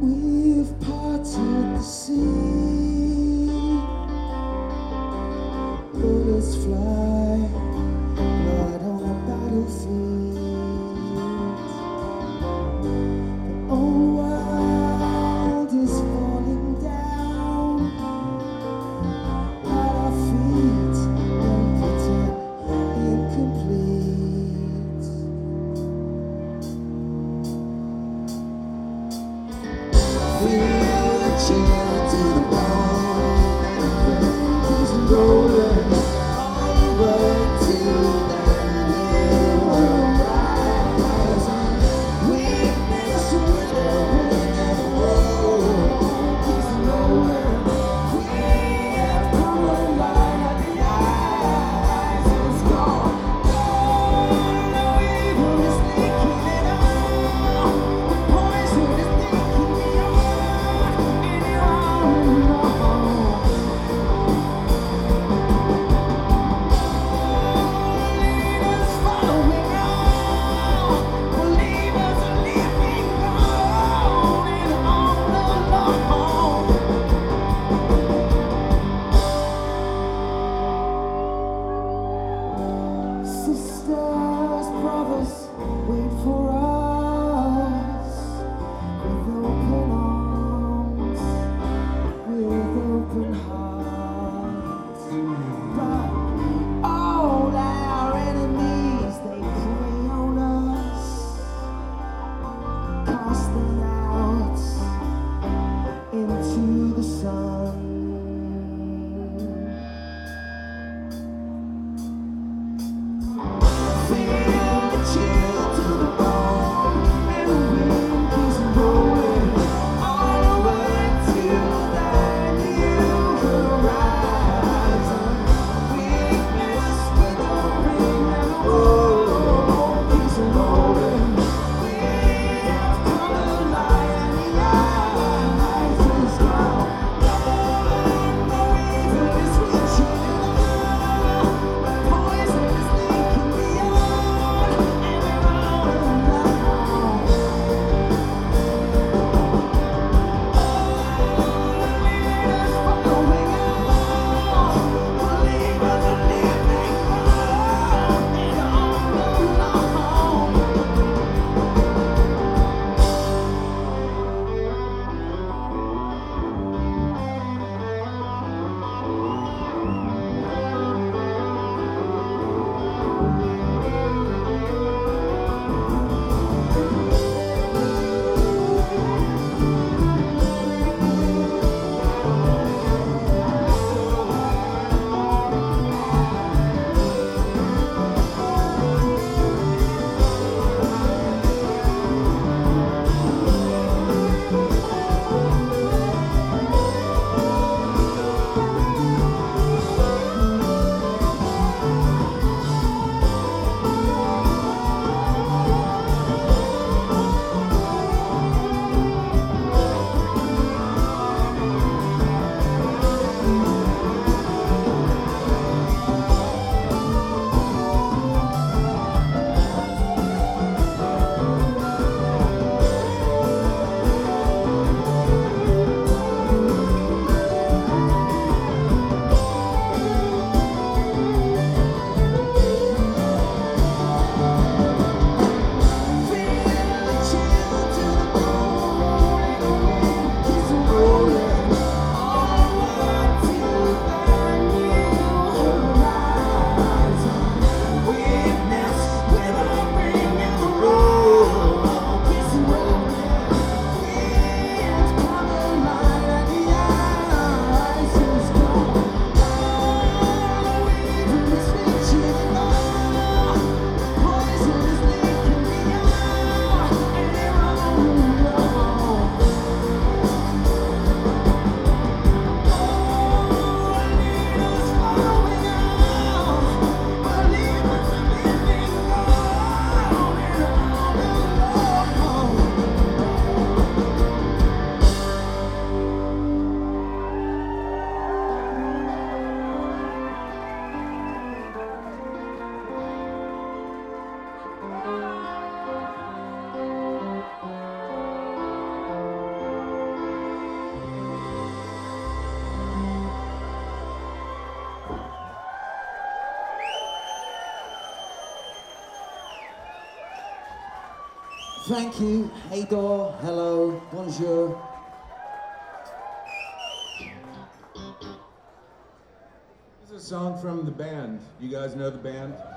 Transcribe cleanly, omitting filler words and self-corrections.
We've parted the sea, bullets fly, blood on a battlefield. The old world is falling down at our feet, impotent, incomplete. Feel the chill to the bone, keeps rolling over to that new world rise. Weakness with a wind and roll, keeps rolling. We have come alive at the eyes, it's gone. No evil is thinking it all, the poison is thinking it all. Thank you. Hagor. Hello. Bonjour. This is a song from the band. You guys know the band?